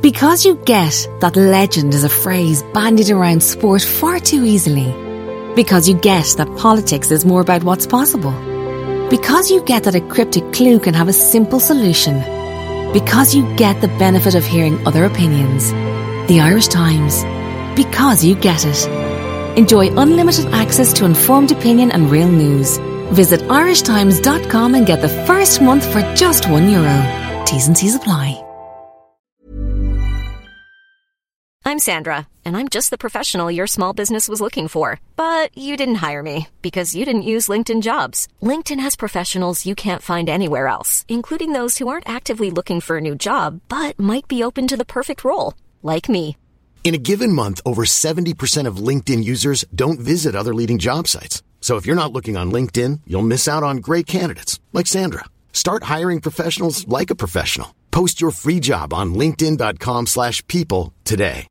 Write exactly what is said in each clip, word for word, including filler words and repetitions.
Because you get that legend is a phrase bandied around sport far too easily. Because you get that politics is more about what's possible. Because you get that a cryptic clue can have a simple solution. Because you get the benefit of hearing other opinions. The Irish Times. Because you get it. Enjoy unlimited access to informed opinion and real news. Visit irish times dot com and get the first month for just one euro. T's and C's apply. I'm Sandra, and I'm just the professional your small business was looking for. But you didn't hire me because you didn't use LinkedIn Jobs. LinkedIn has professionals you can't find anywhere else, including those who aren't actively looking for a new job, but might be open to the perfect role, like me. In a given month, over seventy percent of LinkedIn users don't visit other leading job sites. So if you're not looking on LinkedIn, you'll miss out on great candidates like Sandra. Start hiring professionals like a professional. Post your free job on linkedin dot com slash people today.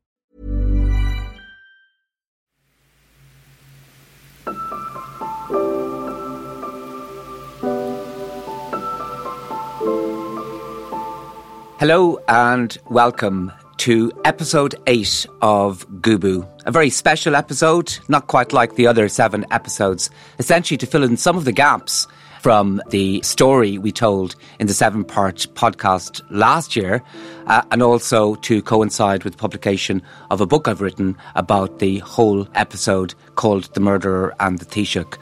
Hello and welcome to episode eight of Gubu. A very special episode, not quite like the other seven episodes, essentially to fill in some of the gaps from the story we told in the seven-part podcast last year, uh, and also to coincide with the publication of a book I've written about the whole episode called The Murderer and the Taoiseach.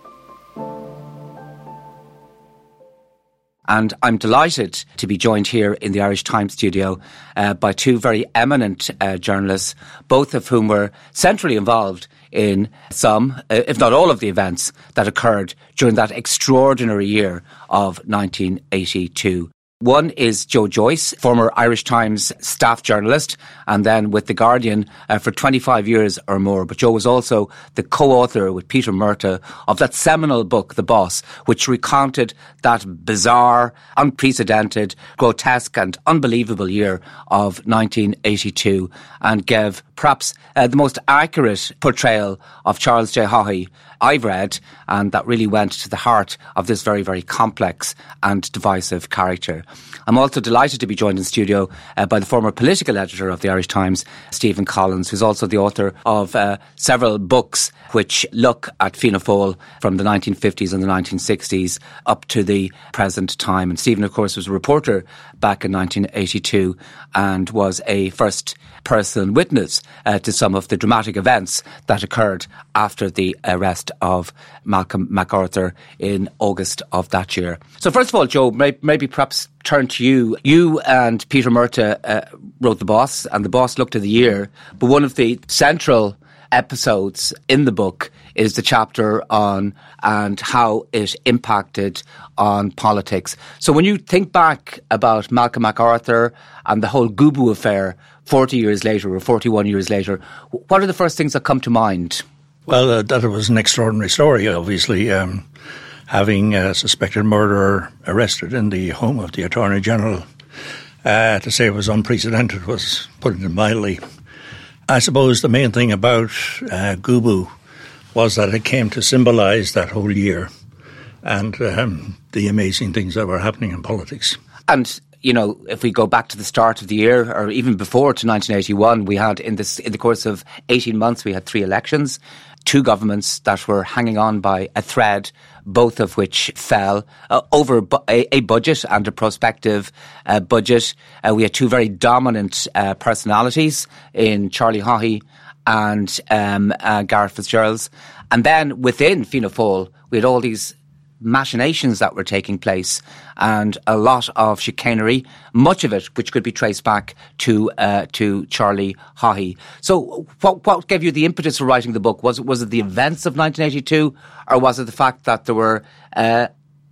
And I'm delighted to be joined here in the Irish Times studio uh, by two very eminent uh, journalists, both of whom were centrally involved in some, uh, if not all of the events that occurred during that extraordinary year of nineteen eighty-two. One is Joe Joyce, former Irish Times staff journalist, and then with The Guardian uh, for twenty-five years or more. But Joe was also the co-author with Peter Murtagh of that seminal book, The Boss, which recounted that bizarre, unprecedented, grotesque and unbelievable year of nineteen eighty-two and gave perhaps uh, the most accurate portrayal of Charles J. Haughey I've read, and that really went to the heart of this very, very complex and divisive character. I'm also delighted to be joined in studio uh, by the former political editor of the Irish Times, Stephen Collins, who's also the author of uh, several books which look at Fianna Fáil from the nineteen fifties and the nineteen sixties up to the present time. And Stephen, of course, was a reporter back in nineteen eighty-two and was a first person witness uh, to some of the dramatic events that occurred after the arrest of Malcolm MacArthur in August of that year. So first of all, Joe, may, maybe perhaps turn to you. You and Peter Murtagh uh, wrote The Boss, and The Boss looked at the year, but one of the central episodes in the book is the chapter on and how it impacted on politics. So when you think back about Malcolm MacArthur and the whole Gubu affair forty years later or forty-one years later, what are the first things that come to mind? Well, uh, that was an extraordinary story, obviously. Um, having a suspected murderer arrested in the home of the Attorney General, uh, to say it was unprecedented was putting it mildly. I suppose the main thing about uh, Gubu was that it came to symbolise that whole year and um, the amazing things that were happening in politics. And, you know, if we go back to the start of the year, or even before to nineteen eighty-one, we had in this in the course of eighteen months, we had three elections, two governments that were hanging on by a thread, both of which fell uh, over bu- a, a budget and a prospective uh, budget. Uh, we had two very dominant uh, personalities in Charlie Haughey and um, uh, Gareth Fitzgerald. And then within Fianna Fáil, we had all these machinations that were taking place and a lot of chicanery, much of it which could be traced back to uh, to Charlie Haughey. So what what gave you the impetus for writing the book? Was it, was it the events of nineteen eighty-two, or was it the fact that there were uh,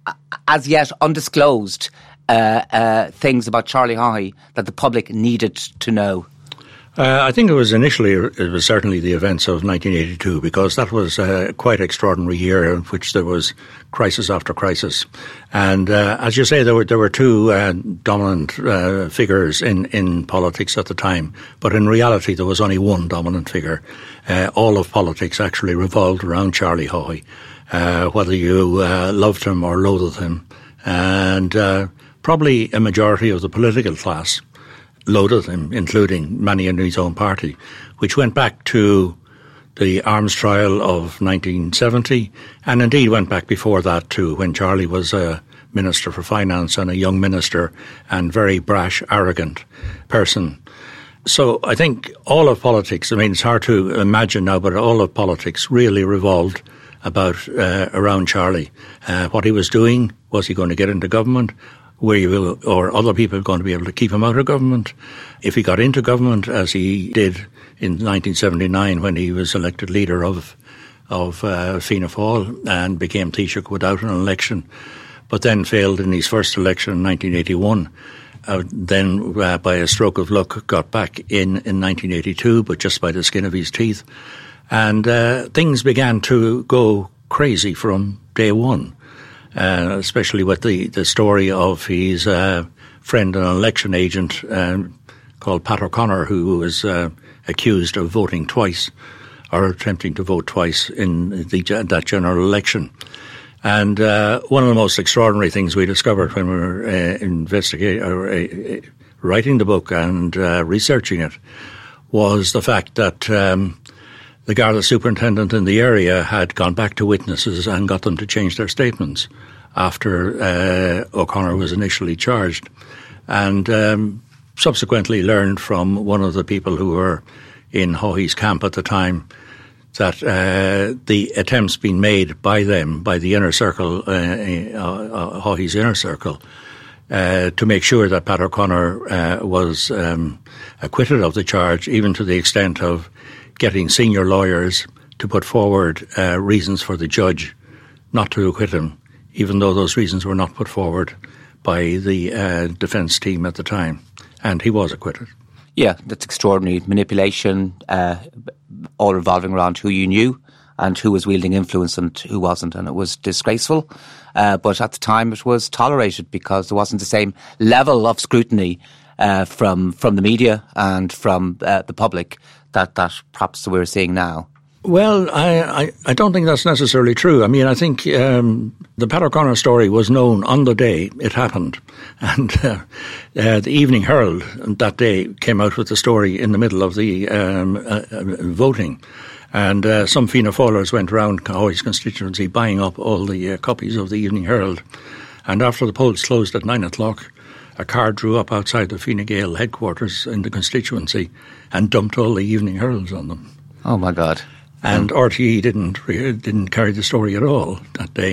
as yet undisclosed uh, uh, things about Charlie Haughey that the public needed to know? Uh, I think it was initially, it was certainly the events of nineteen eighty-two, because that was a quite extraordinary year in which there was crisis after crisis. And uh, as you say, there were there were two uh, dominant uh, figures in, in politics at the time. But in reality, there was only one dominant figure. Uh, all of politics actually revolved around Charlie Haughey, uh, whether you uh, loved him or loathed him. And uh, probably a majority of the political class loaded him, including many in his own party, which went back to the arms trial of nineteen seventy, and indeed went back before that too, when Charlie was a Minister for Finance and a young minister and very brash, arrogant person. So I think all of politics, I mean, it's hard to imagine now, but all of politics really revolved about uh, around Charlie. Uh, what he was doing, was he going to get into government? Were you, or other people going to be able to keep him out of government? If he got into government, as he did in nineteen seventy-nine when he was elected leader of of uh, Fianna Fáil and became Taoiseach without an election, but then failed in his first election in nineteen eighty-one. Uh, then, uh, by a stroke of luck, got back in in nineteen eighty-two, but just by the skin of his teeth. And uh, things began to go crazy from day one, uh, especially with the, the story of his uh, friend and election agent um, called Pat O'Connor, who was uh, accused of voting twice, or attempting to vote twice in the, that general election. And uh, one of the most extraordinary things we discovered when we were uh, investigating, or uh, writing the book and uh, researching it, was the fact that um, the Garda superintendent in the area had gone back to witnesses and got them to change their statements after uh, O'Connor was initially charged, and um, subsequently learned from one of the people who were in Haughey's camp at the time that uh, the attempts being made by them, by the inner circle, uh, uh, Haughey's inner circle, uh, to make sure that Pat O'Connor uh, was um, acquitted of the charge, even to the extent of getting senior lawyers to put forward uh, reasons for the judge not to acquit him, even though those reasons were not put forward by the uh, defence team at the time. And he was acquitted. Yeah, that's extraordinary. Manipulation, uh, all revolving around who you knew and who was wielding influence and who wasn't. And it was disgraceful. Uh, but at the time it was tolerated because there wasn't the same level of scrutiny uh, from from the media and from uh, the public that, that perhaps we're seeing now. Well, I, I, I don't think that's necessarily true. I mean, I think um, the Pat O'Connor story was known on the day it happened. And uh, uh, the Evening Herald that day came out with the story in the middle of the um, uh, uh, voting. And uh, some Fianna Fáilers went around Haughey's constituency buying up all the uh, copies of the Evening Herald. And after the polls closed at nine o'clock, a car drew up outside the Fine Gael headquarters in the constituency and dumped all the Evening Heralds on them. Oh, my God. And R T E didn't didn't carry the story at all that day.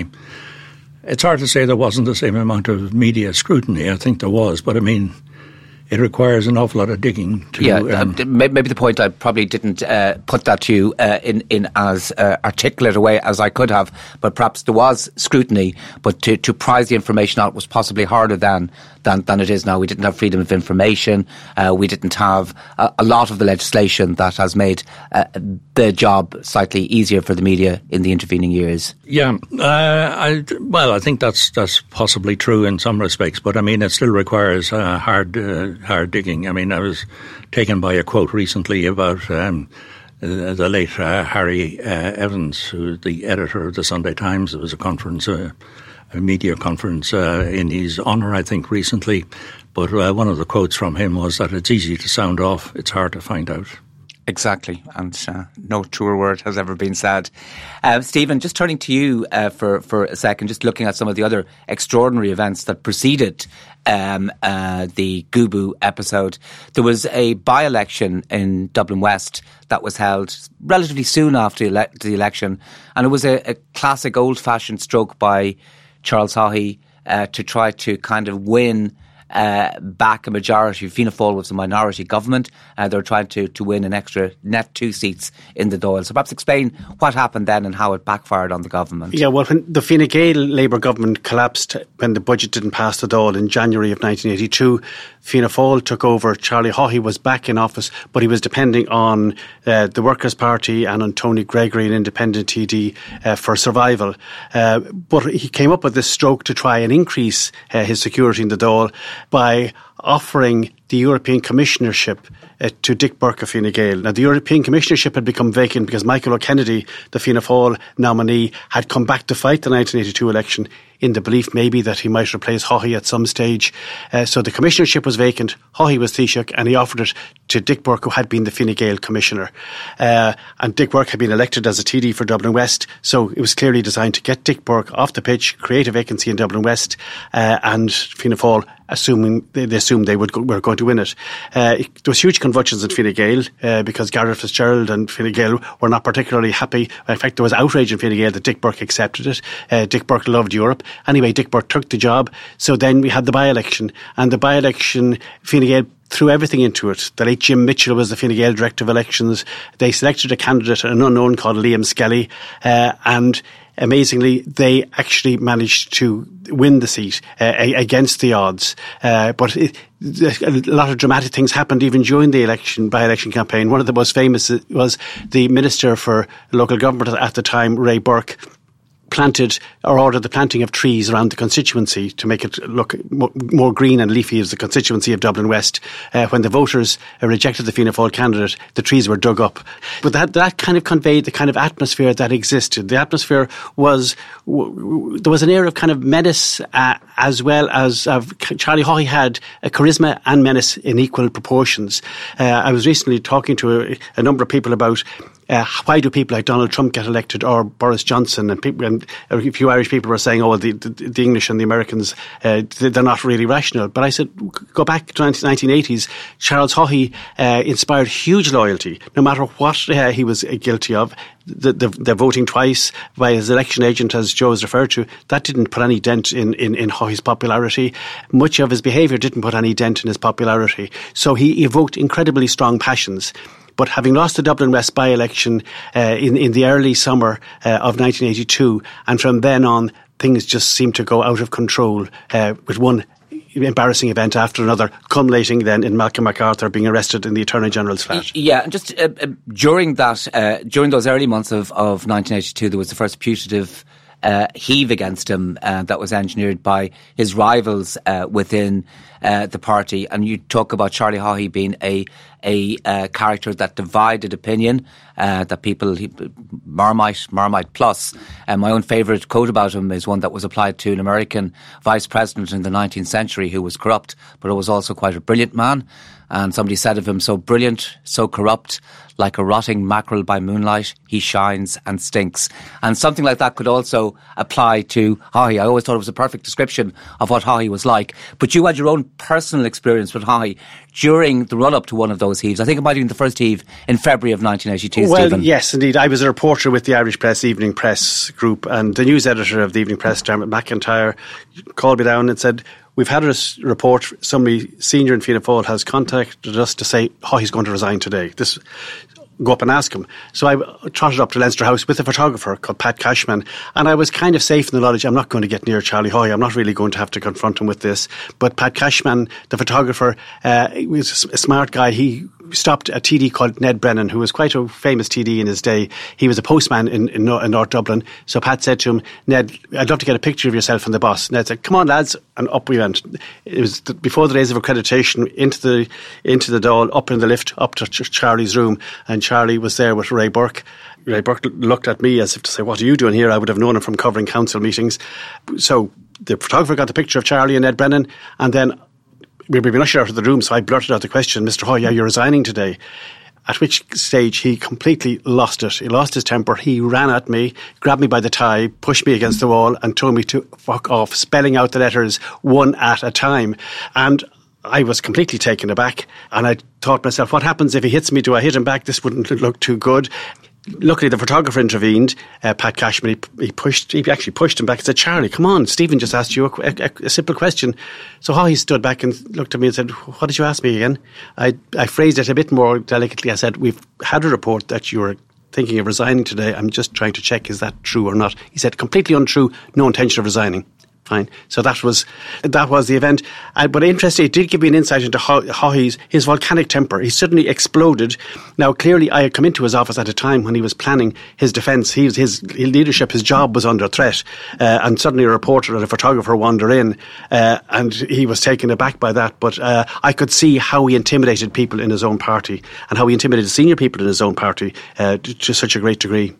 It's hard to say there wasn't the same amount of media scrutiny. I think there was, but I mean, it requires an awful lot of digging to... Yeah, um, uh, maybe the point, I probably didn't uh, put that to you uh, in, in as uh, articulate a way as I could have, but perhaps there was scrutiny, but to, to prize the information out was possibly harder than, than, than it is now. We didn't have freedom of information. Uh, we didn't have a, a lot of the legislation that has made uh, the job slightly easier for the media in the intervening years. Yeah, uh, I, well, I think that's that's possibly true in some respects, but I mean, it still requires uh, hard uh, hard digging. I mean, I was taken by a quote recently about um, the, the late uh, Harry uh, Evans, who the editor of the Sunday Times. There was a conference, uh, a media conference uh, in his honour, I think, recently. But uh, one of the quotes from him was that it's easy to sound off, it's hard to find out. Exactly, and uh, no truer word has ever been said. Uh, Stephen, just turning to you uh, for, for a second, just looking at some of the other extraordinary events that preceded um, uh, the Gubu episode. There was a by-election in Dublin West that was held relatively soon after ele- the election, and it was a, a classic old-fashioned stroke by Charles Haughey uh, to try to kind of win Uh, back a majority. Fianna Fáil was a minority government. Uh, they were trying to, to win an extra net two seats in the Dáil. So perhaps explain what happened then and how it backfired on the government. Yeah, well, when the Fine Gael Labour government collapsed when the budget didn't pass the Dáil in January of nineteen eighty-two, Fianna Fáil took over. Charlie Haughey was back in office, but he was depending on uh, the Workers' Party and on Tony Gregory, an independent T D, uh, for survival. Uh, but he came up with this stroke to try and increase uh, his security in the Dáil by offering the European Commissionership uh, to Dick Burke of Fine Gael. Now, the European Commissionership had become vacant because Michael O'Kennedy, the Fianna Fáil nominee, had come back to fight the nineteen eighty-two election in the belief maybe that he might replace Haughey at some stage. Uh, so the commissionership was vacant. Haughey was Taoiseach, and he offered it to Dick Burke, who had been the Fine Gael commissioner. Uh, and Dick Burke had been elected as a T D for Dublin West, so it was clearly designed to get Dick Burke off the pitch, create a vacancy in Dublin West, uh, and Fianna Fáil, assuming they, they assumed they would go, were going to win it. Uh, it there was huge convulsions in Fine Gael uh, because Gareth Fitzgerald and Fine Gael were not particularly happy. In fact, there was outrage in Fine Gael that Dick Burke accepted it. Uh, Dick Burke loved Europe. Anyway, Dick Burke took the job. So then we had the by-election, and the by-election, Fine Gael threw everything into it. The late Jim Mitchell was the Fine Gael director of elections. They selected a candidate, an unknown called Liam Skelly, uh, and amazingly, they actually managed to win the seat uh, against the odds. Uh, but it, a lot of dramatic things happened even during the election, by-election campaign. One of the most famous was the Minister for Local Government at the time, Ray Burke, planted or ordered the planting of trees around the constituency to make it look more green and leafy as the constituency of Dublin West. Uh, when the voters uh, rejected the Fianna Fáil candidate, the trees were dug up. But that, that kind of conveyed the kind of atmosphere that existed. The atmosphere was, w- w- there was an air of kind of menace uh, as well as of Charlie Haughey had a charisma and menace in equal proportions. Uh, I was recently talking to a, a number of people about Uh, why do people like Donald Trump get elected, or Boris Johnson? And, people, and a few Irish people were saying, oh, the, the, the English and the Americans, uh, they're not really rational. But I said, go back to the nineteen eighties. Charles Haughey uh, inspired huge loyalty, no matter what uh, he was guilty of. The, the, the voting twice by his election agent, as Joe has referred to, that didn't put any dent in, in, in Haughey's popularity. Much of his behaviour didn't put any dent in his popularity. So he evoked incredibly strong passions. But having lost the Dublin West by-election uh, in, in the early summer uh, of nineteen eighty-two, and from then on, things just seemed to go out of control uh, with one embarrassing event after another, culminating then in Malcolm MacArthur being arrested in the Attorney General's flat. Yeah, and just uh, uh, during that, uh, during those early months of, of nineteen eighty-two, there was the first putative Uh, heave against him uh, that was engineered by his rivals uh, within uh, the party. And you talk about Charlie Haughey being a a uh, character that divided opinion, uh, that people, he, Marmite, Marmite plus. And my own favourite quote about him is one that was applied to an American vice president in the nineteenth century who was corrupt, but was also quite a brilliant man. And somebody said of him, so brilliant, so corrupt, like a rotting mackerel by moonlight, he shines and stinks. And something like that could also apply to Haughey. I always thought it was a perfect description of what Haughey was like. But you had your own personal experience with Haughey during the run-up to one of those heaves. I think it might have been the first heave in February of nineteen eighty-two, Well, Stephen. yes, indeed. I was a reporter with the Irish Press Evening Press Group, and the news editor of the Evening Press, Dermot McIntyre, called me down and said, we've had a report, somebody senior in Fianna Fáil has contacted us to say, oh, he's going to resign today. This, go up and ask him. So I trotted up to Leinster House with a photographer called Pat Cashman, and I was kind of safe in the knowledge I'm not going to get near Charlie Haughey. I'm not really going to have to confront him with this. But Pat Cashman, the photographer, uh, was a smart guy. He stopped a T D called Ned Brennan, who was quite a famous T D in his day. He was a postman in, in, in North Dublin. So Pat said to him, Ned, I'd love to get a picture of yourself and the boss. Ned said, come on, lads, and up we went. It was the, before the days of accreditation, into the into the Dáil, up in the lift, up to Ch- Charlie's room, and Charlie was there with Ray Burke. Ray Burke looked at me as if to say, what are you doing here? I would have known him from covering council meetings. So the photographer got the picture of Charlie and Ned Brennan, and then we'd been ushered out of the room, so I blurted out the question, Mister Haughey, are you resigning today? At which stage he completely lost it. He lost his temper. He ran at me, grabbed me by the tie, pushed me against the wall and told me to fuck off, spelling out the letters one at a time. And I was completely taken aback, and I thought to myself, what happens if he hits me? Do I hit him back? This wouldn't look too good. Luckily, the photographer intervened, uh, Pat Cashman. He, he pushed. He actually pushed him back and said, Charlie, come on, Stephen just asked you a, a, a simple question. So Haughey stood back and looked at me and said, what did you ask me again? I, I phrased it a bit more delicately. I said, we've had a report that you were thinking of resigning today. I'm just trying to check, is that true or not? He said, completely untrue, no intention of resigning. Fine. So that was that was the event. Uh, but interestingly, it did give me an insight into how, how he's, his volcanic temper. He suddenly exploded. Now, clearly, I had come into his office at a time when he was planning his defence. He was, his leadership, his job was under threat. Uh, and suddenly a reporter and a photographer wander in, uh, and he was taken aback by that. But uh, I could see how he intimidated people in his own party, and how he intimidated senior people in his own party uh, to, to such a great degree.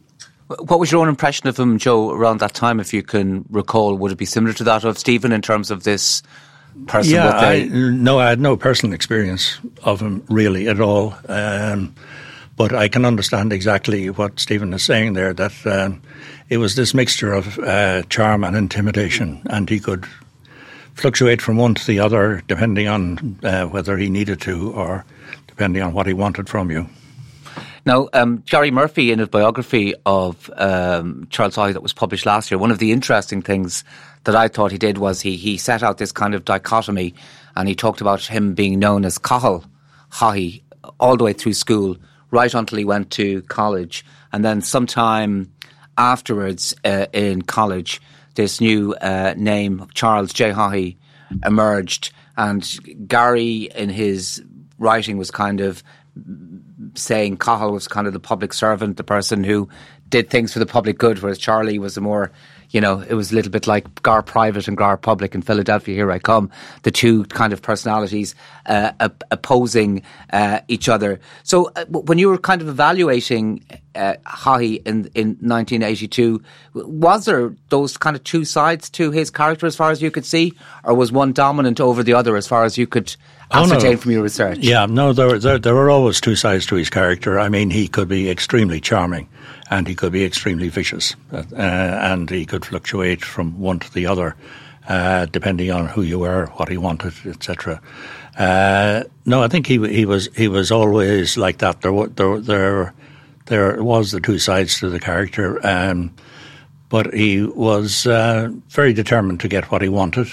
What was your own impression of him, Joe, around that time, if you can recall? Would it be similar to that of Stephen in terms of this person? Yeah, with a I, no, I had no personal experience of him really at all. Um, but I can understand exactly what Stephen is saying there, that um, it was this mixture of uh, charm and intimidation, and he could fluctuate from one to the other depending on uh, whether he needed to or depending on what he wanted from you. Now, um, Gary Murphy, in his biography of um, Charles Haughey that was published last year, one of the interesting things that I thought he did was he, he set out this kind of dichotomy, and he talked about him being known as Cathal Haughey all the way through school, right until he went to college. And then sometime afterwards uh, in college, this new uh, name, Charles J. Haughey, emerged. And Gary, in his writing, was kind of saying Cathal was kind of the public servant, the person who did things for the public good, whereas Charlie was a more, you know, it was a little bit like Gar Private and Gar Public in Philadelphia, Here I Come, the two kind of personalities uh, op- opposing uh, each other. So uh, when you were kind of evaluating uh, Haughey in, in nineteen eighty-two, was there those kind of two sides to his character as far as you could see, or was one dominant over the other as far as you could ascertain oh, no. from your research? Yeah, no, there, there, there were always two sides to his character. I mean, he could be extremely charming and he could be extremely vicious, uh, and he could fluctuate from one to the other uh, depending on who you were, what he wanted, et cetera. Uh, no, I think he he was he was always like that. There there there there was the two sides to the character, um, but he was uh, very determined to get what he wanted.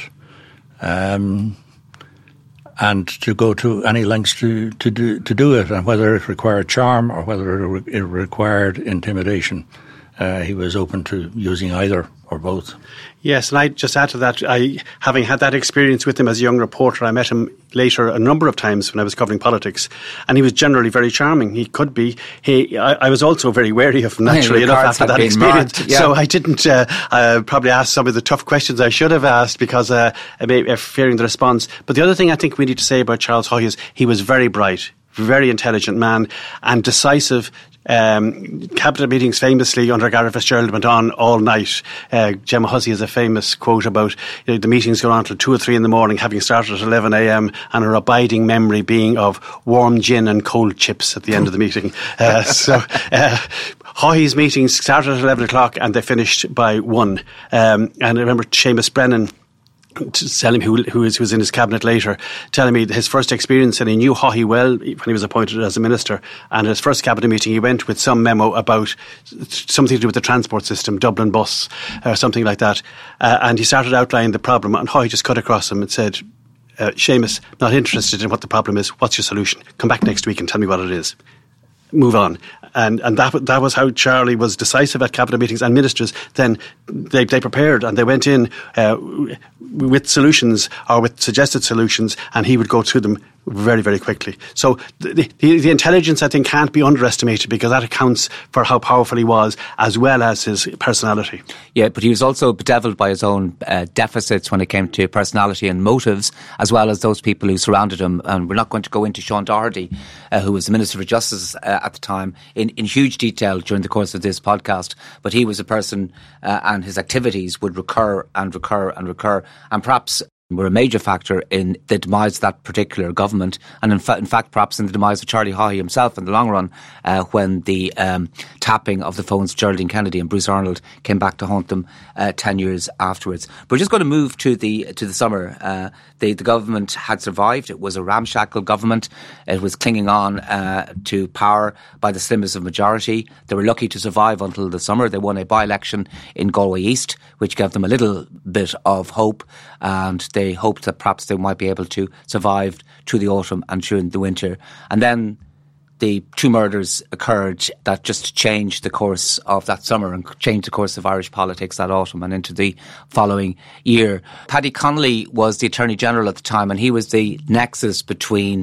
Um, and to go to any lengths to, to, do, to do it, and whether it required charm or whether it, re- it required intimidation. Uh, he was open to using either or both. Yes, and I just add to that, I, having had that experience with him as a young reporter, I met him later a number of times when I was covering politics, and he was generally very charming. He could be. He, I, I was also very wary of him, naturally enough, after that experience. Marked, yeah. So I didn't uh, uh, probably ask some of the tough questions I should have asked because uh, uh, fearing the response. But the other thing I think we need to say about Charles Haughey is he was very bright, very intelligent man, and decisive. Um, cabinet meetings famously under Garret FitzGerald went on all night. Uh, Gemma Hussey has a famous quote about, you know, the meetings going on till two or three in the morning, having started at eleven a.m. and her abiding memory being of warm gin and cold chips at the end of the meeting. Uh, so uh, Haughey's meetings started at eleven o'clock and they finished by one. Um, and I remember Seamus Brennan telling me, who, who is, was in his cabinet later, telling me his first experience, and he knew Haughey well when he was appointed as a minister, and his first cabinet meeting he went with some memo about something to do with the transport system, Dublin bus or something like that, uh, and he started outlining the problem, and Haughey just cut across him and said, uh, Seamus, not interested in what the problem is, what's your solution? Come back next week and tell me what it is. Move on. And and that that was how Charlie was decisive at cabinet meetings, and ministers then they, they prepared and they went in uh, with solutions or with suggested solutions, and he would go through them very, very quickly. So the, the, the intelligence, I think, can't be underestimated, because that accounts for how powerful he was, as well as his personality. Yeah, but he was also bedeviled by his own uh, deficits when it came to personality and motives, as well as those people who surrounded him. And we're not going to go into Sean Doherty, uh, who was the Minister for Justice uh, at the time, in, in huge detail during the course of this podcast. But he was a person uh, and his activities would recur and recur and recur. And perhaps were a major factor in the demise of that particular government, and in, fa- in fact perhaps in the demise of Charlie Haughey himself in the long run, uh, when the um, tapping of the phones of Geraldine Kennedy and Bruce Arnold came back to haunt them uh, ten years afterwards. But we're just going to move to the to the summer. Uh, the, the government had survived. It was a ramshackle government. It was clinging on uh, to power by the slimmest of majority. They were lucky to survive until the summer. They won a by-election in Galway East, which gave them a little bit of hope, and they hoped that perhaps they might be able to survive through the autumn and through the winter. And then the two murders occurred that just changed the course of that summer and changed the course of Irish politics that autumn and into the following year. Paddy Connolly was the Attorney General at the time, and he was the nexus between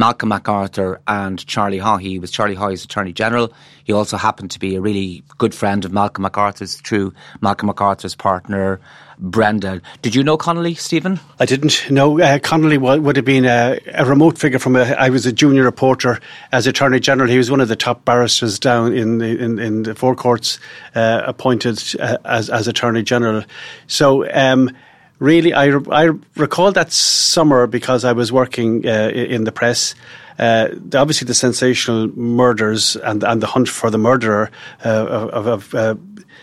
Malcolm MacArthur and Charlie Haughey. He was Charlie Haughey's Attorney General. He also happened to be a really good friend of Malcolm MacArthur's through Malcolm MacArthur's partner, Brenda. Did you know Connolly, Stephen? I didn't know. Uh, Connolly w- would have been a, a remote figure from a, I was a junior reporter as Attorney General. He was one of the top barristers down in the, in, in the Four Courts, uh, appointed uh, as, as Attorney General. So, um, really, I, I recall that summer because I was working uh, in the press. Uh, obviously, the sensational murders and, and the hunt for the murderer uh, of, of uh,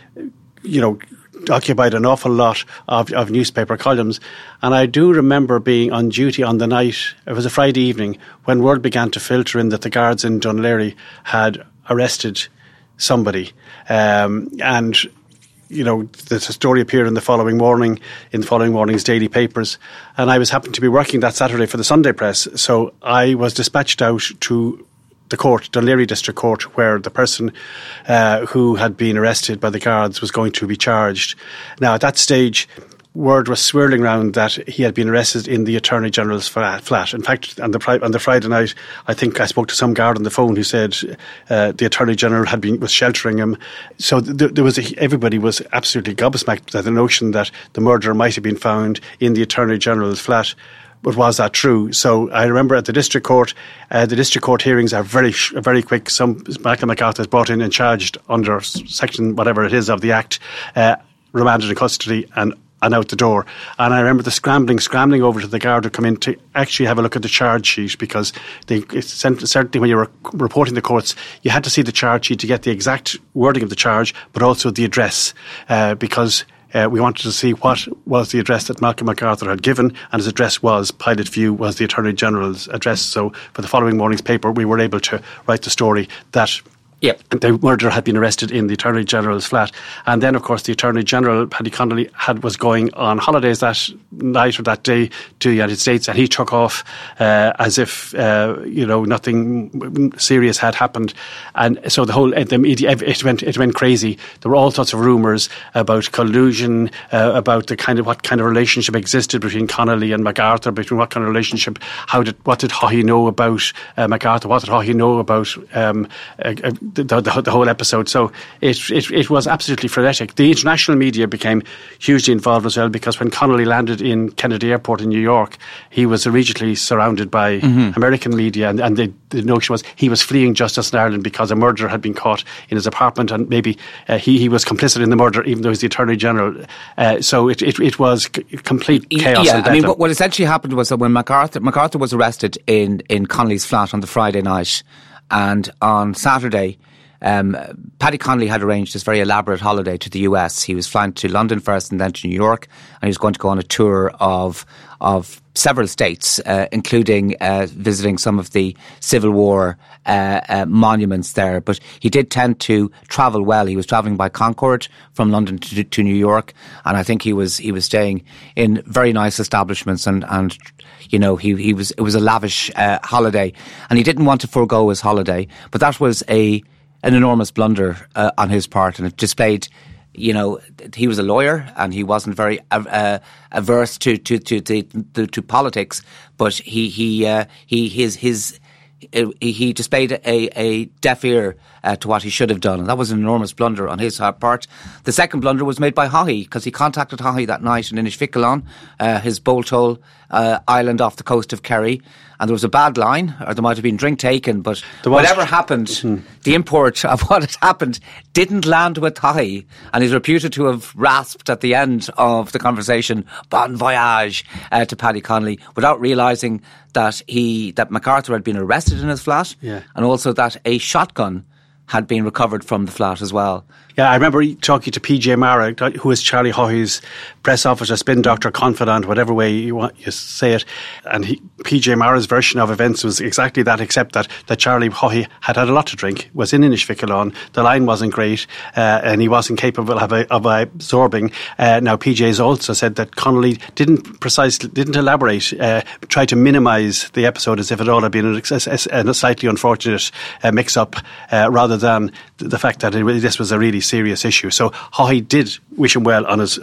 you know, occupied an awful lot of, of newspaper columns. And I do remember being on duty on the night, it was a Friday evening, when word began to filter in that the guards in Dún Laoghaire had arrested somebody. Um, and, you know, the story appeared in the following morning, in the following morning's daily papers. And I was happened to be working that Saturday for the Sunday Press. So I was dispatched out to the court, Dún Laoghaire District Court, where the person uh, who had been arrested by the guards was going to be charged. Now, at that stage, word was swirling around that he had been arrested in the Attorney General's flat. In fact, on the, on the Friday night, I think I spoke to some guard on the phone who said uh, the Attorney General had been was sheltering him. So th- there was a, everybody was absolutely gobsmacked at the notion that the murderer might have been found in the Attorney General's flat. But was that true? So I remember at the district court, uh, the district court hearings are very, sh- very quick. Some Malcolm MacArthur is brought in and charged under section whatever it is of the Act, uh, remanded in custody and, and out the door. And I remember the scrambling, scrambling over to the guard to come in to actually have a look at the charge sheet, because they, certainly when you were reporting the courts, you had to see the charge sheet to get the exact wording of the charge, but also the address, uh, because Uh, we wanted to see what was the address that Malcolm MacArthur had given, and his address was, Pilot View was the Attorney General's address. So for the following morning's paper, we were able to write the story that Yep. the murderer had been arrested in the Attorney General's flat. And then, of course, the Attorney General, Paddy Connolly, had, was going on holidays that night or that day to the United States, and he took off uh, as if, uh, you know, nothing serious had happened. And so the whole, the media, it went, it went crazy. There were all sorts of rumours about collusion, uh, about the kind of, what kind of relationship existed between Connolly and MacArthur, between what kind of relationship, how did, what did Haughey know about uh, MacArthur, what did Haughey know about um, uh, uh, The, the, the whole episode. So it, it it was absolutely frenetic. The international media became hugely involved as well, because when Connolly landed in Kennedy Airport in New York, he was immediately surrounded by mm-hmm. American media, and, and the, the notion was he was fleeing justice in Ireland because a murderer had been caught in his apartment, and maybe uh, he, he was complicit in the murder, even though he's the Attorney General. Uh, so it, it, it was c- complete chaos. Yeah, and I mean, what, what essentially happened was that when MacArthur, MacArthur was arrested in, in Connolly's flat on the Friday night, and on Saturday, um, Paddy Connolly had arranged this very elaborate holiday to the U S. He was flying to London first and then to New York, and he was going to go on a tour of of several states, uh, including uh, visiting some of the Civil War uh, uh, monuments there. But he did tend to travel well. He was travelling by Concorde from London to, to New York, and I think he was he was staying in very nice establishments, and and you know he he was it was a lavish uh, holiday, and he didn't want to forego his holiday. But that was a an enormous blunder uh, on his part, and it displayed, you know, he was a lawyer and he wasn't very uh, averse to to, to to to to politics, but he he uh, he his his he displayed a, a deaf ear uh, to what he should have done, and that was an enormous blunder on his part. The second blunder was made by Haughey, because he contacted Haughey that night in Inishfickalon, uh, his Bolthole uh, island off the coast of Kerry, and there was a bad line, or there might have been drink taken, but whatever happened, mm-hmm. the import of what had happened didn't land with Haughey, and he's reputed to have rasped at the end of the conversation, bon voyage, uh, to Paddy Connolly, without realising that he that MacArthur had been arrested in his flat, yeah. and also that a shotgun had been recovered from the flat as well. Yeah, I remember talking to P J Mara, who is Charlie Haughey's press officer, spin doctor, confidant, whatever way you want you say it. And he, P J Mara's version of events was exactly that, except that, that Charlie Haughey had had a lot to drink, was in Inishfickalon, the line wasn't great, uh, and he wasn't capable of, of absorbing. Uh, now, P J's also said that Connolly didn't precisely, didn't elaborate, uh, tried to minimise the episode as if it all had been a, a, a slightly unfortunate uh, mix-up, uh, rather than the fact that it, this was a really serious issue. So Haughey did wish him well on his on his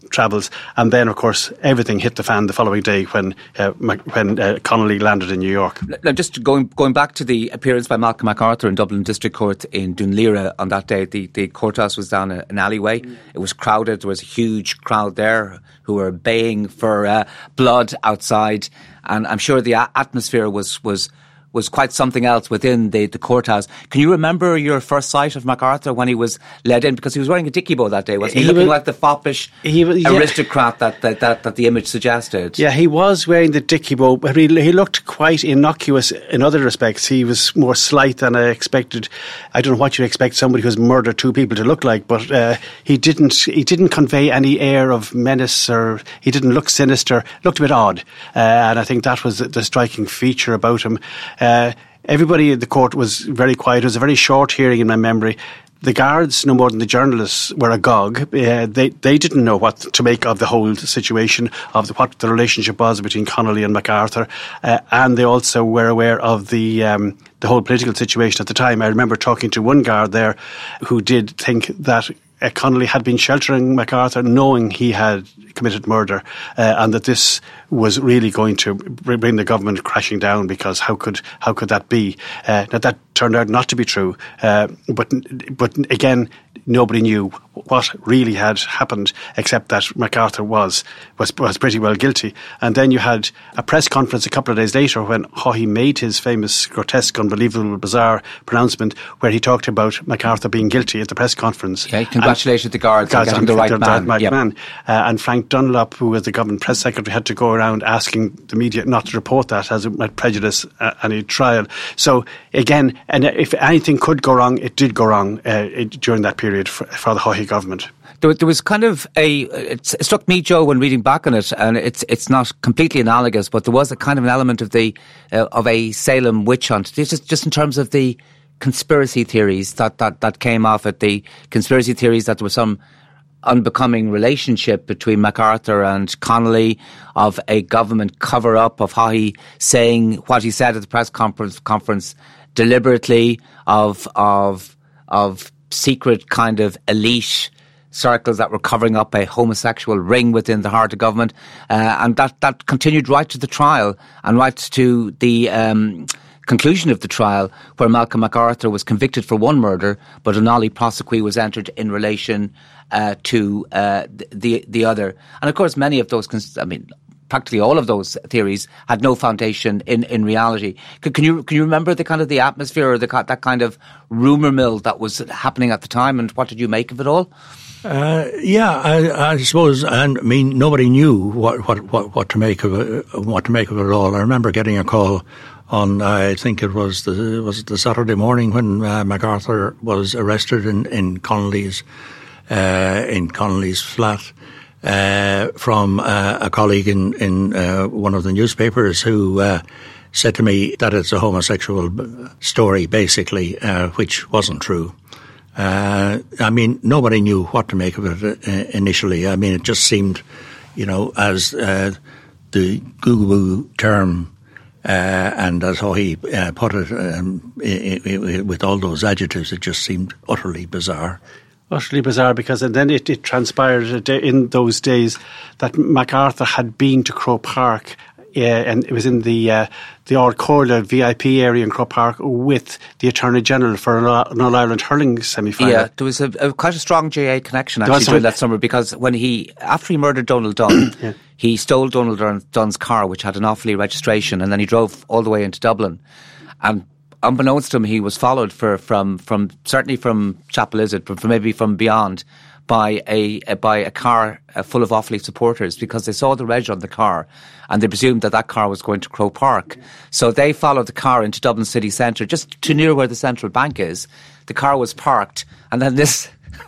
travels. And then, of course, everything hit the fan the following day when uh, when uh, Connolly landed in New York. Now, just going going back to the appearance by Malcolm MacArthur in Dublin District Court in Dunleera on that day, the, the courthouse was down an alleyway. Mm. It was crowded. There was a huge crowd there who were baying for uh, blood outside. And I'm sure the a- atmosphere was... was was quite something else within the, the courthouse. Can you remember your first sight of MacArthur when he was led in? Because he was wearing a dicky bow that day, wasn't he? he Looking was, like the foppish he was, yeah. aristocrat that, that, that, that the image suggested. Yeah, he was wearing the dicky bow, but he, he looked quite innocuous in other respects. He was more slight than I expected. I don't know what you'd expect somebody who's murdered two people to look like, but uh, he didn't he didn't convey any air of menace, or he didn't look sinister. Looked a bit odd. Uh, and I think that was the striking feature about him. Uh, everybody in the court was very quiet. It was a very short hearing in my memory. The guards, no more than the journalists, were agog. Uh, they they didn't know what to make of the whole situation, of the, what the relationship was between Connolly and MacArthur, uh, and they also were aware of the um, the whole political situation at the time. I remember talking to one guard there who did think that uh, Connolly had been sheltering MacArthur, knowing he had committed murder, uh, and that this was really going to bring the government crashing down, because how could how could that be? Uh, now that turned out not to be true, uh, but but again, nobody knew what really had happened, except that MacArthur was was was pretty well guilty. And then you had a press conference a couple of days later when Haughey made his famous, grotesque, unbelievable, bizarre pronouncement, where he talked about MacArthur being guilty at the press conference. Yeah, congratulated the guards, guards on getting the right the, man. Right yep. man. Uh, and Frank Dunlop, who was the government press secretary, had to go around asking the media not to report that, as it might prejudice uh, any trial. So again, and if anything could go wrong, it did go wrong uh, it, during that period for, for the Haughey government. There, there was kind of a, it struck me, Joe, when reading back on it, and it's it's not completely analogous, but there was a kind of an element of the uh, of a Salem witch hunt, just just in terms of the conspiracy theories that, that, that came off it, the conspiracy theories that there was some unbecoming relationship between MacArthur and Connolly, of a government cover-up of Haughey saying what he said at the press conference conference deliberately, of of of secret kind of elite circles that were covering up a homosexual ring within the heart of government, uh, and that that continued right to the trial and right to the um, conclusion of the trial, where Malcolm MacArthur was convicted for one murder, but an nolle prosequi was entered in relation uh, to uh, the the other. And of course, many of those, cons- I mean, practically all of those theories had no foundation in, in reality. Can, can you can you remember the kind of the atmosphere, or the that kind of rumour mill that was happening at the time, and what did you make of it all? Uh, yeah, I, I suppose, and I mean, nobody knew what, what, what, what to make of it, what to make of it all. I remember getting a call on, I think it was the was it the Saturday morning when uh, MacArthur was arrested in in Connolly's uh, in Connolly's flat, uh, from uh, a colleague in in uh, one of the newspapers who uh, said to me that it's a homosexual story, basically, uh, which wasn't true. Uh, I mean, nobody knew what to make of it uh, initially. I mean, it just seemed, you know, as uh, the goo-goo term, uh, and as Haughey uh, put it, um, it, it, with all those adjectives, it just seemed utterly bizarre. Utterly bizarre, because and then it, it transpired in those days that MacArthur had been to Croke Park. Yeah, and it was in the uh, the Ard Corla V I P area in Croke Park with the Attorney General for an All-Ireland hurling semi-final. Yeah, there was a, a quite a strong J A connection actually during that summer, because when he, after he murdered Donald Dunn, yeah. he stole Donald Dunn's car, which had an Offaly registration, and then he drove all the way into Dublin. And unbeknownst to him, he was followed for from from certainly from Chapel Izzard, but from maybe from beyond, by a, a by a car uh, full of Offaly supporters, because they saw the reg on the car and they presumed that that car was going to Croke Park. So they followed the car into Dublin city centre, just too near where the central bank is. The car was parked, and then this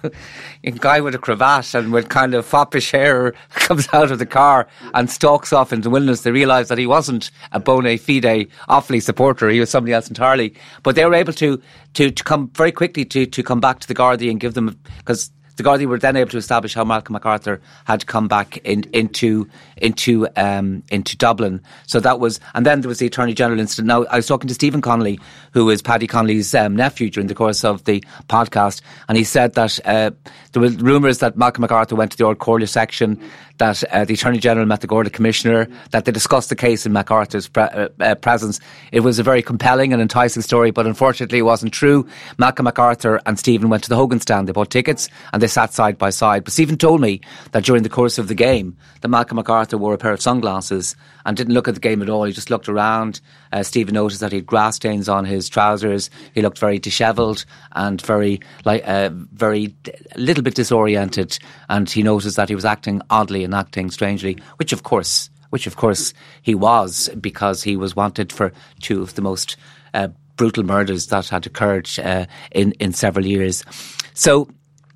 guy with a cravat and with kind of foppish hair comes out of the car and stalks off into the wilderness. They realised that he wasn't a bona fide Offaly supporter, he was somebody else entirely. But they were able to to, to come very quickly to, to come back to the Gardaí and give them, because the Gardaí were then able to establish how Malcolm MacArthur had come back in, into into um, into Dublin. So that was, and then there was the Attorney General incident. Now, I was talking to Stephen Connolly, who is Paddy Connolly's um, nephew, during the course of the podcast, and he said that uh, there were rumours that Malcolm MacArthur went to the Old Corlia section, that uh, the Attorney General met the Garda Commissioner, that they discussed the case in MacArthur's pre- uh, uh, presence. It was a very compelling and enticing story, but unfortunately it wasn't true. Malcolm MacArthur and Stephen went to the Hogan stand. They bought tickets and they sat side by side. But Stephen told me that during the course of the game, that Malcolm MacArthur wore a pair of sunglasses and didn't look at the game at all. He just looked around. Uh, Stephen noticed that he had grass stains on his trousers. He looked very dishevelled and very, like, uh, very, a little bit disoriented. And he noticed that he was acting oddly and acting strangely, which of course, which of course he was, because he was wanted for two of the most uh, brutal murders that had occurred uh, in in several years. So,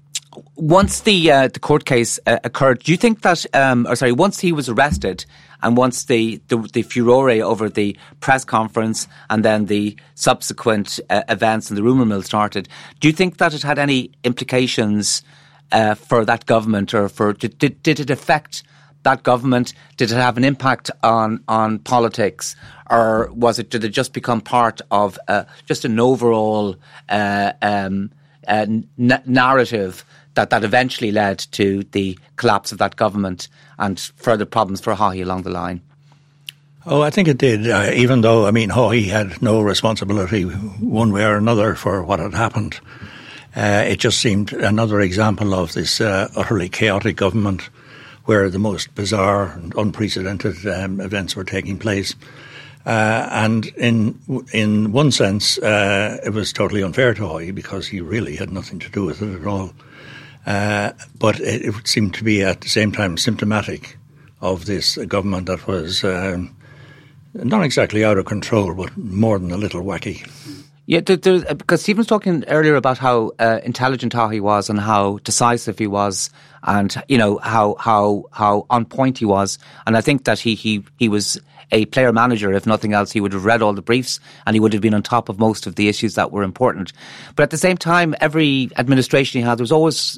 once the uh, the court case uh, occurred, do you think that, um, or sorry, once he was arrested, and once the, the, the furore over the press conference and then the subsequent uh, events and the rumour mill started, do you think that it had any implications uh, for that government, or for did, did, did it affect that government? Did it have an impact on, on politics, or was it, did it just become part of uh, just an overall uh, um, uh, n- narrative that, that eventually led to the collapse of that government and further problems for Haughey along the line? Oh, I think it did, uh, even though, I mean, Haughey had no responsibility one way or another for what had happened. Uh, it just seemed another example of this uh, utterly chaotic government where the most bizarre and unprecedented um, events were taking place. Uh, and in in one sense, uh, it was totally unfair to Haughey because he really had nothing to do with it at all. Uh, but it, it seemed to be at the same time symptomatic of this government that was um, not exactly out of control, but more than a little wacky. Yeah, there, there, because Stephen was talking earlier about how uh, intelligent Haughey was and how decisive he was, and you know how how how on point he was. And I think that he he he was a player manager. If nothing else, he would have read all the briefs and he would have been on top of most of the issues that were important. But at the same time, every administration he had, there was always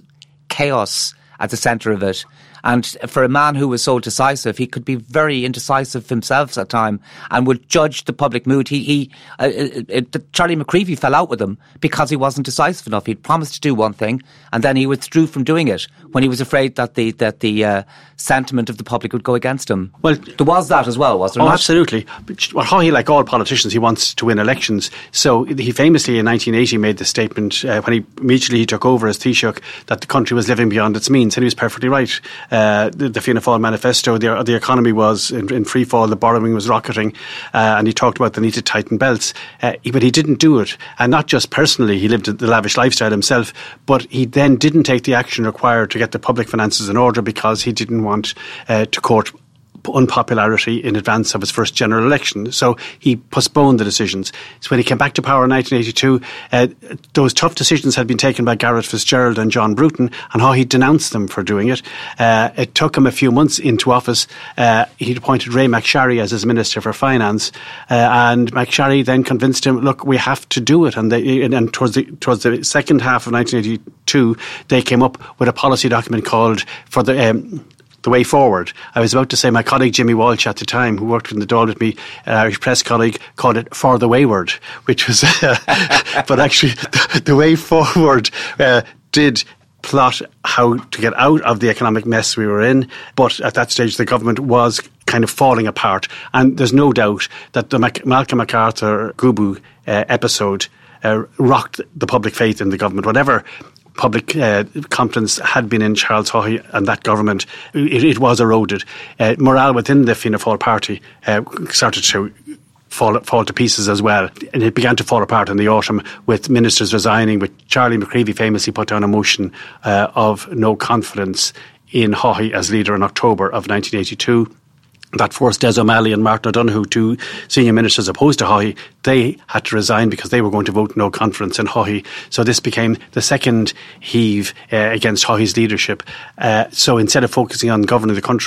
chaos at the centre of it. And for a man who was so decisive, he could be very indecisive himself at times and would judge the public mood. He, he uh, uh, uh, Charlie McCreevy fell out with him because he wasn't decisive enough. He'd promised to do one thing and then he withdrew from doing it when he was afraid that the that the uh, sentiment of the public would go against him. Well, there was that as well, was there oh, not? Absolutely. Well, Haughey, like all politicians, he wants to win elections. So he famously in nineteen eighty made the statement uh, when he immediately he took over as Taoiseach that the country was living beyond its means, and he was perfectly right. Uh, the, the Fianna Fáil manifesto, the, the economy was in, in free fall, the borrowing was rocketing, uh, and he talked about the need to tighten belts. Uh, he, but he didn't do it. And not just personally, he lived the lavish lifestyle himself, but he then didn't take the action required to get the public finances in order because he didn't want uh, to court unpopularity in advance of his first general election. So he postponed the decisions. So when he came back to power in nineteen eighty-two, uh, those tough decisions had been taken by Garret Fitzgerald and John Bruton, and Haughey denounced them for doing it. Uh, it took him a few months into office. Uh, he appointed Ray McSharry as his Minister for Finance, uh, and McSharry then convinced him, look, we have to do it. And, they, and, and towards, the, towards the second half of nineteen eighty-two, they came up with a policy document called for the um, The Way Forward. I was about to say my colleague Jimmy Walsh at the time, who worked in the Dáil with me, an Irish press colleague, called it For the Wayward, which was, uh, but actually the, the Way Forward uh, did plot how to get out of the economic mess we were in, but at that stage the government was kind of falling apart, and there's no doubt that the Mac- Malcolm MacArthur Gubu uh, episode uh, rocked the public faith in the government. Whatever public uh, confidence had been in Charles Haughey and that government, it, it was eroded. Uh, morale within the Fianna Fáil party uh, started to fall, fall to pieces as well. And it began to fall apart in the autumn with ministers resigning, with Charlie McCreevy famously put down a motion uh, of no confidence in Haughey as leader in October of nineteen eighty-two. That forced Des O'Malley and Martin O'Donoghue, two senior ministers opposed to Haughey, they had to resign because they were going to vote no confidence in Haughey. So this became the second heave uh, against Haughey's leadership. Uh, so instead of focusing on governing the country,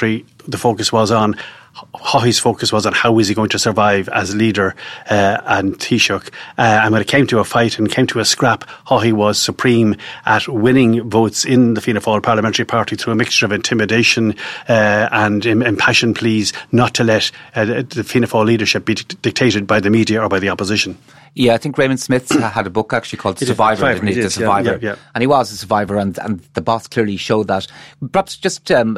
the focus was on. Haughey's focus was on how is he going to survive as leader, uh, and Taoiseach. Uh, and when it came to a fight and came to a scrap, Haughey was supreme at winning votes in the Fianna Fáil parliamentary party through a mixture of intimidation uh, and impassioned pleas not to let uh, the Fianna Fáil leadership be d- dictated by the media or by the opposition. Yeah, I think Raymond Smith had a book actually called It Survivor, is, didn't he? it The is, Survivor. yeah, yeah, yeah. And he was a survivor, and, and the boss clearly showed that. Perhaps just um,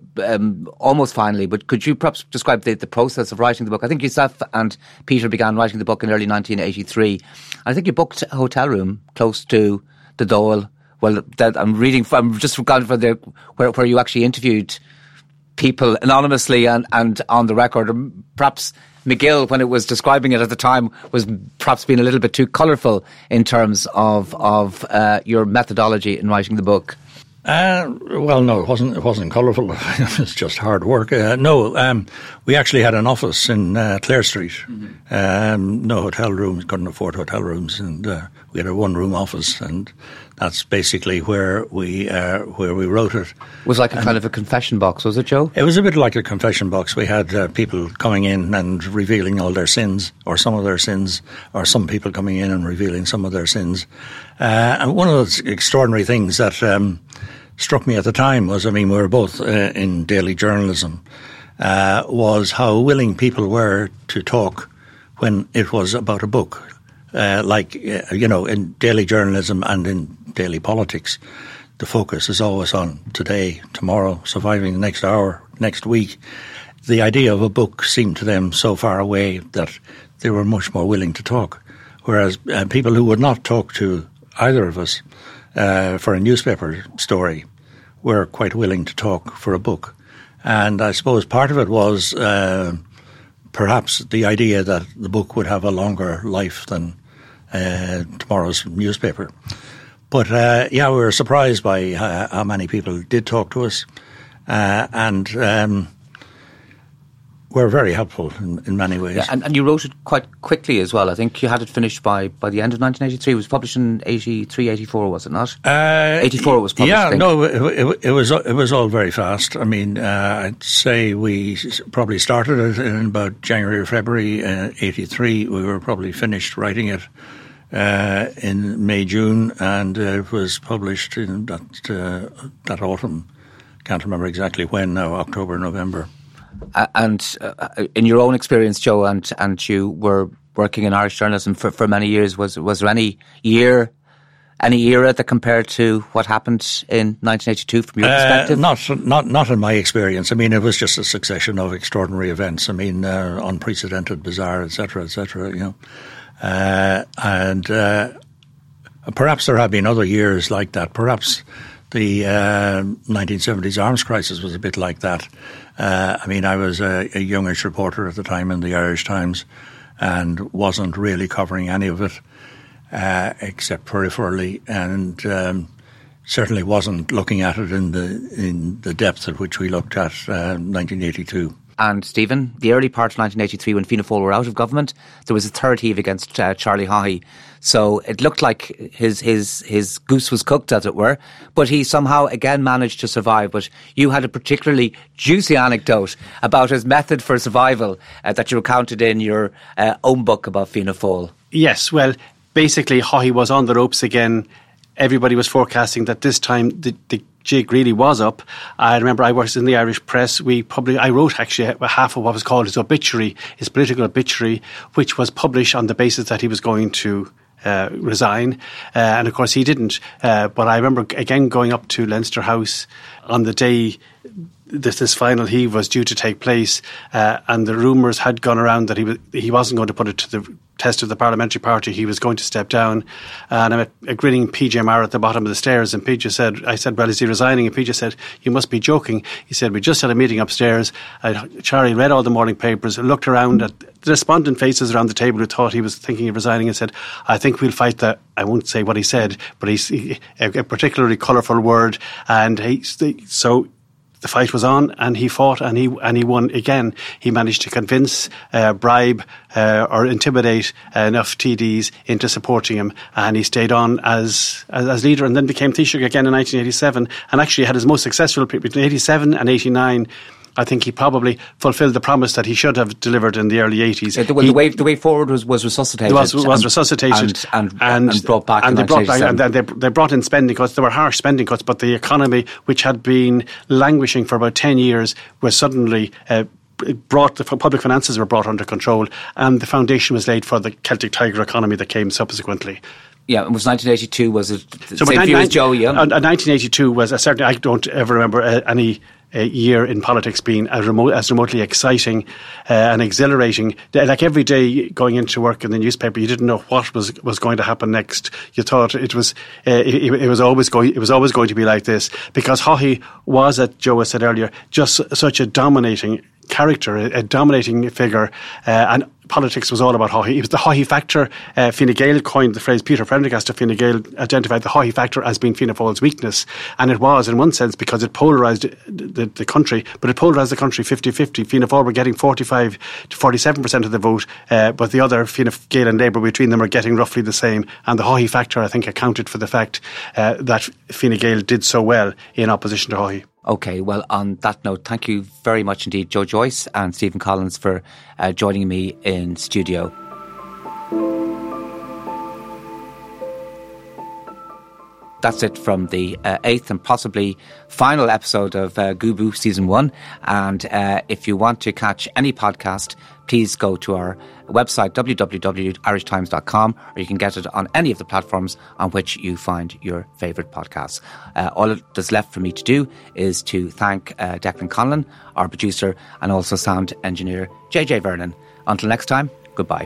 um, almost finally, but could you perhaps describe the, the process of writing the book? I think yourself and Peter began writing the book in early nineteen eighty-three. I think you booked a hotel room close to the Dáil. Well, that I'm reading from, just gone for the, where, where you actually interviewed people anonymously and, and on the record. Perhaps McGill, when it was describing it at the time, was perhaps being a little bit too colourful in terms of of uh, your methodology in writing the book. Uh, well, no, it wasn't. It wasn't colourful. It was just hard work. Uh, no, um, we actually had an office in uh, Clare Street. Mm-hmm. Um, no hotel rooms. Couldn't afford hotel rooms, and uh, we had a one-room office, and that's basically where we uh, where we wrote it. It was like a and kind of a confession box, was it, Joe? It was a bit like a confession box. We had uh, people coming in and revealing all their sins, or some of their sins, or some people coming in and revealing some of their sins. Uh, and one of those extraordinary things that um, struck me at the time was, I mean, we were both uh, in daily journalism, uh, was how willing people were to talk when it was about a book. Uh, like, uh, you know, in daily journalism and in daily politics, the focus is always on today, tomorrow, surviving the next hour, next week. The idea of a book seemed to them so far away that they were much more willing to talk. Whereas uh, people who would not talk to either of us uh, for a newspaper story were quite willing to talk for a book. And I suppose part of it was uh, perhaps the idea that the book would have a longer life than uh, tomorrow's newspaper. But uh, yeah, we were surprised by uh, how many people did talk to us, uh, and um, were very helpful in, in many ways. Yeah, and, and you wrote it quite quickly as well. I think you had it finished by, by the end of nineteen eighty-three. It was published in eighty-three, eighty-four, was it not? Uh, eighty-four it was published. Yeah, I think. no, it, it, it was it was all very fast. I mean, uh, I'd say we probably started it in about January or February uh, eighty-three. We were probably finished writing it Uh, in May, June, and uh, it was published in that uh, that autumn. Can't remember exactly when now, October, November. Uh, and uh, in your own experience, Joe, and and you were working in Irish journalism for, for many years, was was there any year, any era that compared to what happened in nineteen eighty-two from your uh, perspective? Not, not, not in my experience. I mean, it was just a succession of extraordinary events. I mean, uh, unprecedented, bizarre, et cetera, et cetera, you know. Uh, and uh, perhaps there have been other years like that. Perhaps the uh, nineteen seventies arms crisis was a bit like that. Uh, I mean, I was a, a youngish reporter at the time in the Irish Times and wasn't really covering any of it uh, except peripherally, and um, certainly wasn't looking at it in the in the depth at which we looked at uh, nineteen eighty-two. And Stephen, the early part of nineteen eighty-three, when Fianna Fáil were out of government, there was a third heave against uh, Charlie Haughey. So it looked like his his his goose was cooked, as it were. But he somehow again managed to survive. But you had a particularly juicy anecdote about his method for survival uh, that you recounted in your uh, own book about Fianna Fáil. Yes, well, basically Haughey was on the ropes again. Everybody was forecasting that this time the, the jig really was up. I remember I worked in the Irish press. We probably I wrote actually half of what was called his obituary, his political obituary, which was published on the basis that he was going to uh, resign. Uh, and of course he didn't. Uh, but I remember again going up to Leinster House on the day this, this final heave was due to take place, uh, and the rumours had gone around that he was, he wasn't going to put it to the test of the parliamentary party. He was going to step down. And I met a grinning P J Maher at the bottom of the stairs, and P J said, I said, well, is he resigning? And P J said, you must be joking. He said, we just had a meeting upstairs. I, Charlie read all the morning papers, looked around at the despondent faces around the table who thought he was thinking of resigning, and said, I think we'll fight that. I won't say what he said, but he's he, a, a particularly colourful word. And he, so the fight was on, and he fought, and he and he won again. He managed to convince, uh, bribe, uh, or intimidate uh, enough T Ds into supporting him, and he stayed on as, as as leader, and then became Taoiseach again in nineteen eighty-seven, and actually had his most successful period between eighty-seven and eighty-nine. I think he probably fulfilled the promise that he should have delivered in the early eighties. Yeah, the, well, he, the way the way forward was, was resuscitated. Was, was and, resuscitated and, and, and, and brought back. And in they brought back, and they, they brought in spending cuts. There were harsh spending cuts, but the economy, which had been languishing for about ten years, was suddenly. Uh, brought the public finances were brought under control, and the foundation was laid for the Celtic Tiger economy that came subsequently. Yeah, it was nineteen eighty-two. Was it the so same year as Joe? Yeah, uh, nineteen eighty-two was a certainly. I don't ever remember uh, any. A year in politics being as, remote, as remotely exciting uh, and exhilarating. Like every day going into work in the newspaper, you didn't know what was was going to happen next. You thought it was uh, it, it was always going it was always going to be like this, because Haughey was, as Joe said earlier, just such a dominating character, a, a dominating figure, uh, and politics was all about Haughey. It was the Haughey factor. Uh, Fine Gael coined the phrase. Peter Prendergast of Fine Gael identified the Haughey factor as being Fianna Fáil's weakness, and it was in one sense because it polarised the, the country, but it polarised the country fifty-fifty. Fianna Fáil were getting forty-five to forty-seven percent of the vote, uh, but the other Fianna Gael and Labour between them are getting roughly the same, and the Haughey factor, I think, accounted for the fact uh, that Fine Gael did so well in opposition to Haughey. Okay, well, on that note, thank you very much indeed, Joe Joyce and Stephen Collins, for uh, joining me in studio. That's it from the uh, eighth and possibly final episode of uh, Gubu Season one. And uh, if you want to catch any podcast, please go to our website, w w w dot irish times dot com, or you can get it on any of the platforms on which you find your favourite podcasts. Uh, all that's left for me to do is to thank uh, Declan Conlon, our producer, and also sound engineer J J Vernon. Until next time, goodbye.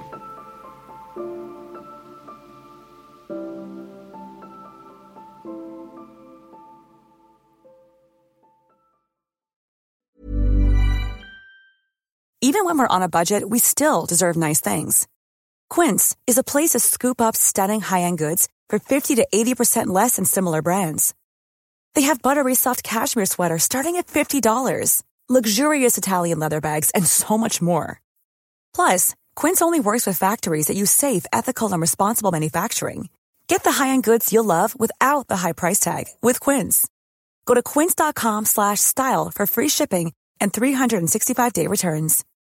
Even when we're on a budget, we still deserve nice things. Quince is a place to scoop up stunning high-end goods for fifty to eighty percent less than similar brands. They have buttery soft cashmere sweaters starting at fifty dollars, luxurious Italian leather bags, and so much more. Plus, Quince only works with factories that use safe, ethical, and responsible manufacturing. Get the high-end goods you'll love without the high price tag with Quince. Go to quince dot com slash style for free shipping and three sixty-five day returns.